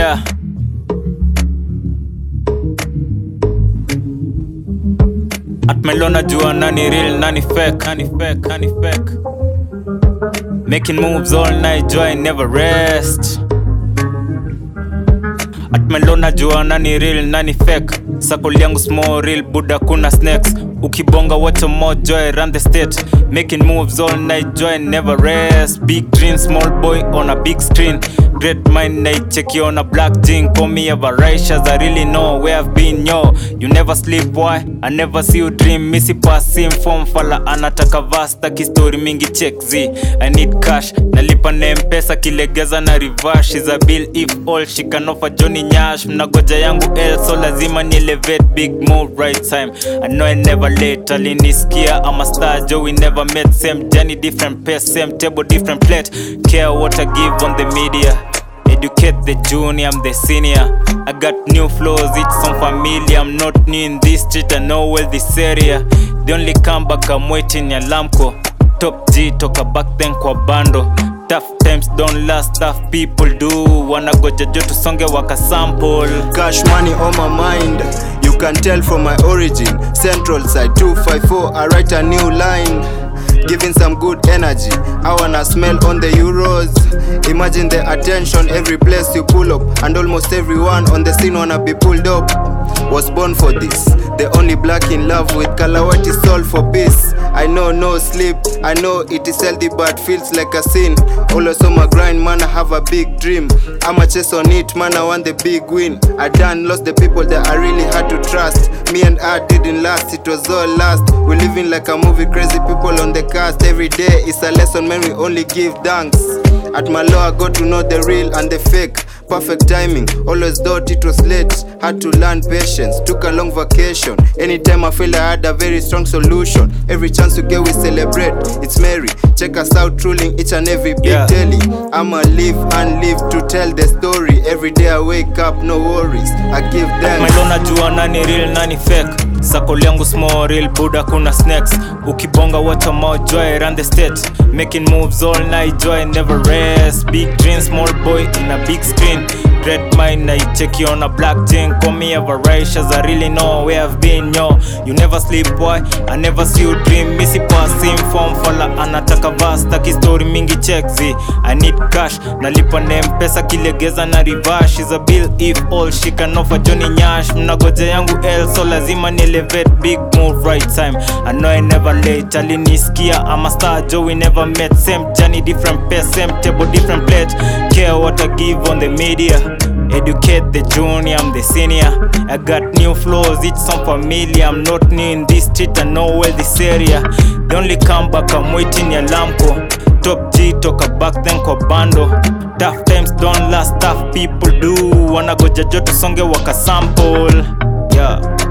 yeah. At Melona jua nani real, nani fake, nani fake, nani fake. Making moves all night, joy never rest. At Melona jua nani real, nani fake. Circle yangu small real, Buddha kuna snakes. Ukibonga watch more joy, run the state. Making moves all night, joy never rest. Big dream, small boy on a big screen. Great mind night, check you on a black jean. Call me a Varishas, I really know where I've been, yo. You never sleep, why? I never see you dream. Missy pass inform fala anataka vasta ki story mingi check Z. I need cash, nalipa na M-Pesa kilegeza na reverse. She's a bill if all, she can offer Johnny Nyash. Mnagoja yangu L, so lazima ni elevate. Big move, right time, I know I never late. Alinisikia, I'm a star, Joe, we never met. Same journey, different pace, same table, different plate. Care what I give on the media. Educate the junior, I'm the senior. I got new flows, it's some familiar. I'm not new in this street, I know well this area. The only comeback I'm waiting ya Lamco. Top G, toka back then kwa bando. Tough times don't last, tough people do. Wanagoja jo tusonge waka sample. Cash money on my mind, you can tell from my origin. Central side 254, I write a new line, giving some good energy. I wanna smell on the euros. Imagine the attention every place you pull up, and almost everyone on the scene wanna be pulled up. Was born for this, the only black in love with Kalawati soul for peace. I know no sleep, I know it is healthy but feels like a sin. Always on my grind, man, I have a big dream. I'ma chase on it, man, I want the big win. I done lost the people that I really had to trust. Me and I didn't last, it was all last. We living like a movie, crazy people on the cast. Every day is a lesson, man, we only give thanks. At my law, I got to know the real and the fake. Perfect timing, always thought it was late. Had to learn patience, took a long vacation. Anytime I feel I had a very strong solution. Every chance we get we celebrate, it's merry. Check us out, ruling each and every big daily. I'ma live and live to tell the story. Every day I wake up, no worries, I give thanks. Melona jua nani real, nani fake. Circle yangu small real, Buddha kuna snakes. Ukibonga watch more joy, run the state. Making moves all night, joy never rest. Big dream, small boy in a big screen. Great mind, I check you on a black jean. Call me a Varishas, I really know where I've been, yo. You never sleep, boy, I never see you dream. Missy pass inform fala anataka vasta ki story mingi check Z. I need cash, nalipa na M-Pesa kilegeza na reverse. She's a bill if all, she can offer Johnny Nyash. Mnagoja yangu L, so lazima ni elevate. Big move, right time, I know I never late. Alinisikia, I'm a star, Joe, we never met. Same journey, different pace, same table, different plate. Care what I give on the media. Educate the junior, I'm the senior. I got new flows, it's some familiar. I'm not new in this street, I know well this area. The only comeback I'm waiting ya Lamco. Top G, toka back then kwa bando. Tough times don't last, tough people do. Wanagoja jo tusonge waka sample, yeah.